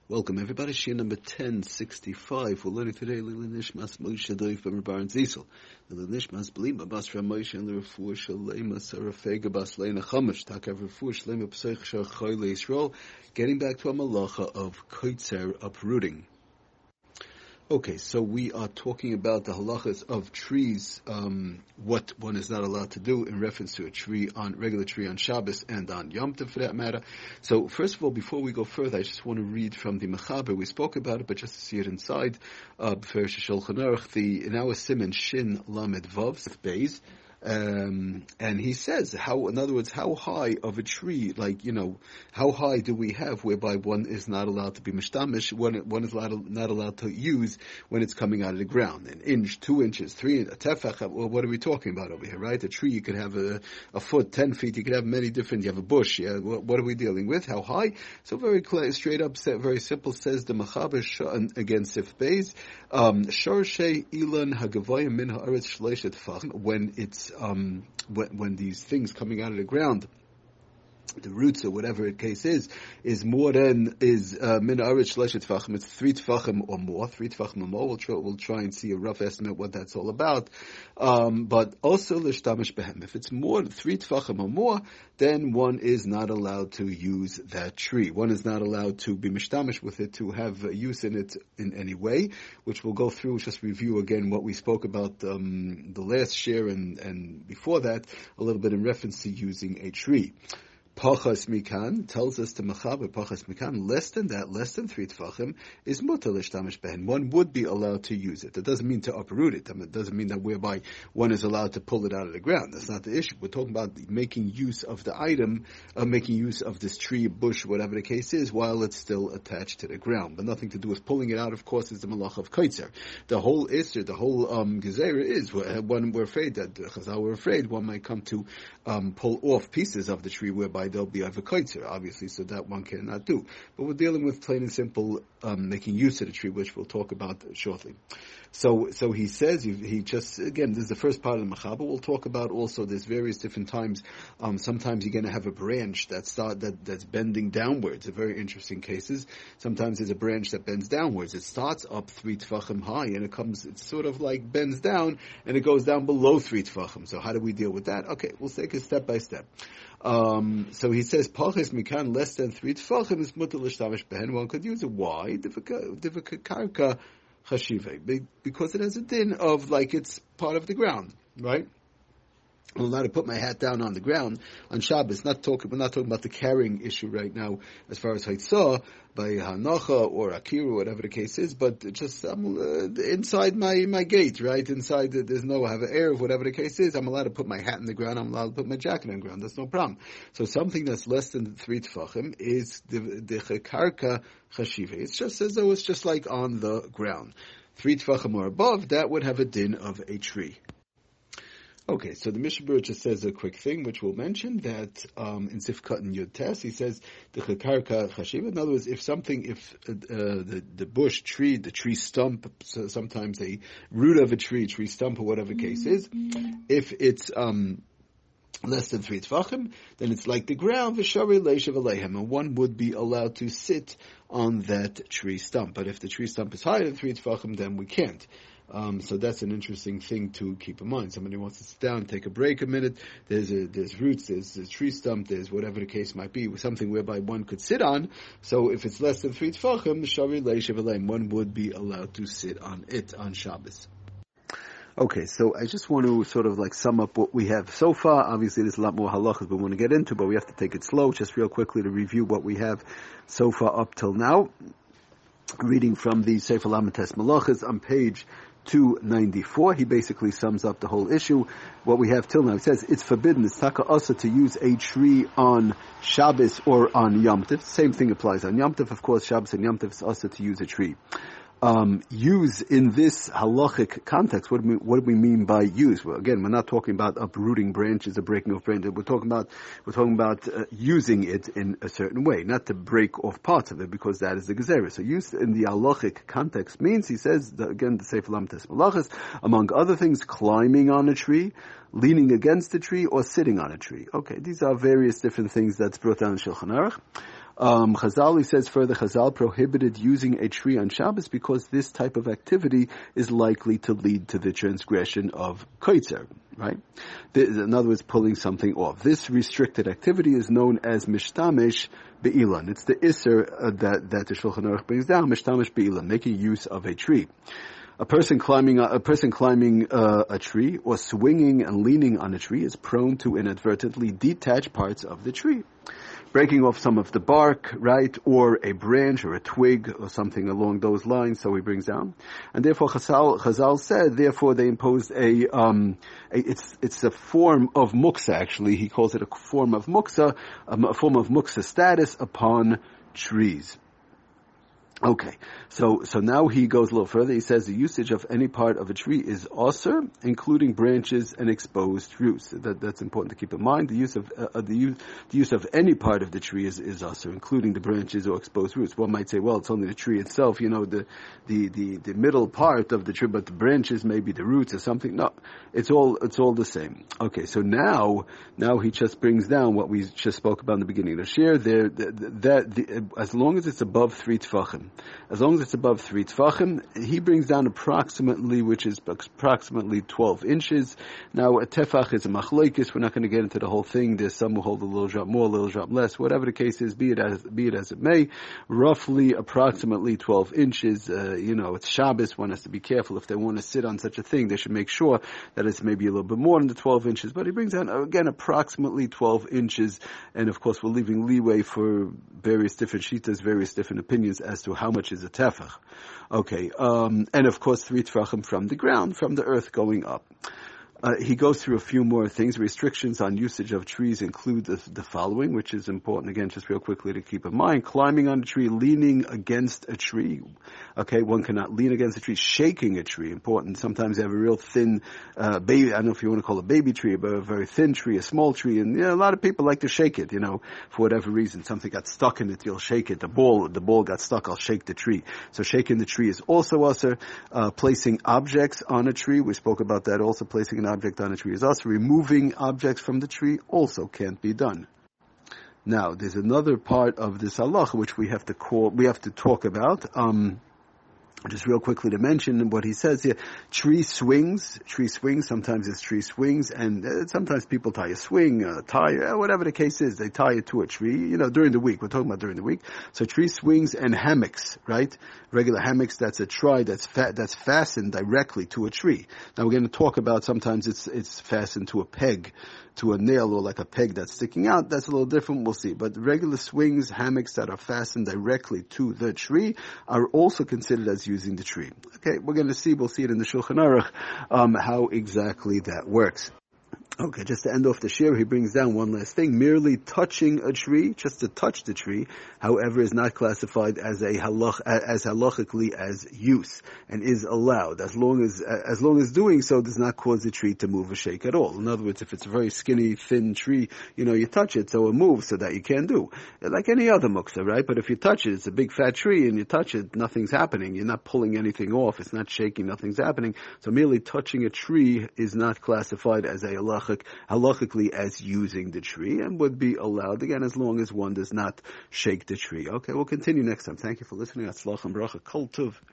Welcome everybody, Shir number 1065. We're learning today Lili Nishmas Moshe Doif Ben Bar and Ziesel. Lili Nishmas Blima Bas Moshe and the Refuah Shalema Sarafega Bas Leina Chamash Takav Refuah Shalema Pseich Shar Choyle Yisrael. Getting back to a malacha of koitzer, uprooting. Okay, so we are talking about the halachas of trees, what one is not allowed to do in reference to a regular tree on Shabbos and on Yom Tov for that matter. So first of all, before we go further, I just want to read from the Mechaber. We spoke about it, but just to see it inside, B'Ferish Shulchan Aruch, in our Siman Shin Lamed Vav, Beis, and he says in other words, how high of a tree, how high do we have whereby one is not allowed to be mishtamish, one is not allowed to use when it's coming out of the ground? An inch, 2 inches, 3, a tefach, well, what are we talking about over here, right? A tree, you could have a foot, 10 feet, you could have many different, you have a bush, yeah, what are we dealing with? How high? So very clear, straight up, very simple, says the Mechaber against Sif Beis, Shorshei Ilan Hagavoyim Min Haaretz Shleishet Tefachim, when it's when these things coming out of the ground, the roots or whatever the case is more than min haaretz shleishet tefachim. It's 3 tefachim or more. 3 tefachim or more. We'll try and see a rough estimate what that's all about. But also l'shtamish behem. If it's more than 3 tefachim or more, then one is not allowed to use that tree. One is not allowed to be mishtamish with it, to have use in it in any way, which we'll go through. Just review again what we spoke about the last share and before that a little bit in reference to using a tree. Pachas Mikan tells us to Mechaber, Pachas Mikan, less than 3 tefachim, is mutar l'shtamish behen. One would be allowed to use it. That doesn't mean to uproot it. It doesn't mean that whereby one is allowed to pull it out of the ground. That's not the issue. We're talking about making use of the item, making use of this tree, bush, whatever the case is, while it's still attached to the ground. But nothing to do with pulling it out, of course, is the malach of koitzer. The whole isser, the whole gezerah is, when we're afraid that, Chazal were afraid, one might come to pull off pieces of the tree whereby they'll be avakaitzer, obviously, so that one cannot do. But we're dealing with plain and simple making use of the tree, which we'll talk about shortly. So he says, he just, again, this is the first part of the Mechaber. We'll talk about also, there's various different times. Sometimes you're going to have a branch that's bending downwards. A very interesting cases. Sometimes there's a branch that bends downwards. It starts up 3 tefachim high, and it's sort of like bends down, and it goes down below 3 tefachim. So how do we deal with that? Okay, we'll take it step by step. So he says, Pachas Mikan, less than 3 tefachim is mutar l'shtamish behen. One could use a why, divika karka chashive, because it has a din of it's part of the ground, right? I'm allowed to put my hat down on the ground on Shabbos. We're not talking about the carrying issue right now as far as Haitzah, by Hanacha or Akira, whatever the case is, but just inside my gate, right? Inside, there's no, I have an air of whatever the case is, I'm allowed to put my hat in the ground, I'm allowed to put my jacket on the ground, that's no problem. So something that's less than 3 tefachim is the karka chashive. It's just as though it's just like on the ground. 3 tefachim or above, that would have a din of a tree. Okay, so the Mishnah Berurah just says a quick thing, which we'll mention, that in Sifkat and Yud Tes, he says, the Karka Chashiv. In other words, if the bush, tree, the tree stump, so sometimes a root of a tree stump, or whatever the case is, if it's less than 3 tefachim, then it's like the ground, v'sharei leishav aleihem, and one would be allowed to sit on that tree stump. But if the tree stump is higher than 3 tefachim, then we can't. So that's an interesting thing to keep in mind. Somebody wants to sit down, take a break a minute. There's roots, there's a tree stump, there's whatever the case might be, something whereby one could sit on. So if it's less than 3 tefachim, shari leishav aleim, one would be allowed to sit on it on Shabbos. Okay, so I just want to sort of sum up what we have so far. Obviously, there's a lot more halachas we want to get into, but we have to take it slow, just real quickly to review what we have so far up till now. Reading from the Sefer Lamites Malachas on page 294, he basically sums up the whole issue. What we have till now, he says it's forbidden, it's taka asa, to use a tree on Shabbos or on Yom Tov. Same thing applies on Yom Tov, of course. Shabbos and Yom Tov is asa to use a tree. Use in this halachic context, what do we mean by use? Well, again, we're not talking about uprooting branches or breaking off branches. We're talking about using it in a certain way, not to break off parts of it, because that is the gezerah. So use in the halachic context means, he says, again, the Sefer Lamites Malachas, among other things, climbing on a tree, leaning against a tree, or sitting on a tree. Okay, these are various different things that's brought down in Shulchan Aruch. Chazal, he says further, Chazal prohibited using a tree on Shabbos because this type of activity is likely to lead to the transgression of koitzer, right? In other words, pulling something off. This restricted activity is known as mishtamesh be'ilan. It's the isser that the Shulchan Aruch brings down, mishtamesh be'ilan, making use of a tree. A person climbing a tree or swinging and leaning on a tree is prone to inadvertently detach parts of the tree, breaking off some of the bark, right, or a branch or a twig or something along those lines. So he brings down, and therefore Chazal said, therefore they imposed it's a form of muksa. Actually, he calls it a form of muksa, a form of muksa status upon trees. Okay, so now he goes a little further. He says the usage of any part of a tree is asur, including branches and exposed roots. That's important to keep in mind. The use of any part of the tree is asur, including the branches or exposed roots. One might say, well, it's only the tree itself, the middle part of the tree, but the branches, maybe the roots or something. No, it's all the same. Okay, so now he just brings down what we just spoke about in the beginning. The shear there, as long as it's above 3 tefachim. As long as it's above 3 tefachim, he brings down approximately 12 inches. Now, a tefach is a machlokes. We're not going to get into the whole thing. There's some who hold a little drop more, a little drop less. Whatever the case is, be it as it may, roughly approximately 12 inches. It's Shabbos. One has to be careful. If they want to sit on such a thing, they should make sure that it's maybe a little bit more than the 12 inches. But he brings down, again, approximately 12 inches. And of course, we're leaving leeway for various different shitas, various different opinions as to how much is a tefach. Okay, and of course 3 tefachim from the ground, from the earth going up. He goes through a few more things. Restrictions on usage of trees include the following, which is important, again, just real quickly to keep in mind. Climbing on a tree, leaning against a tree. Okay, one cannot lean against a tree. Shaking a tree, important. Sometimes you have a real thin baby, I don't know if you want to call it a baby tree, but a very thin tree, a small tree, and a lot of people like to shake it, for whatever reason. Something got stuck in it, you'll shake it. The ball got stuck, I'll shake the tree. So shaking the tree is also asur. Placing objects on a tree, we spoke about that also. Placing an object on a tree is asur. Removing objects from the tree also can't be done. Now, there's another part of this halacha which we have to talk about. Just real quickly to mention what he says here, tree swings, sometimes it's tree swings, and sometimes people tie a swing, whatever the case is, they tie it to a tree, during the week. We're talking about during the week. So tree swings and hammocks, right? Regular hammocks, that's a try that's fastened directly to a tree. Now we're going to talk about sometimes it's fastened to a peg, to a nail, or like a peg that's sticking out. That's a little different, we'll see. But regular swings, hammocks that are fastened directly to the tree are also considered as using the tree. Okay, we'll see it in the Shulchan Aruch, how exactly that works. Okay, just to end off the shir, he brings down one last thing. Merely touching a tree, just to touch the tree, however, is not classified as halachically as use, and is allowed, as long as doing so does not cause the tree to move or shake at all. In other words, if it's a very skinny, thin tree, you touch it, so it moves, so that you can't do. Like any other muksa, right? But if you touch it, it's a big fat tree, and you touch it, nothing's happening. You're not pulling anything off, it's not shaking, nothing's happening. So merely touching a tree is not classified as a halachically as using the tree, and would be allowed, again, as long as one does not shake the tree. Okay, we'll continue next time. Thank you for listening. Atzlach and bracha. Kol tuv.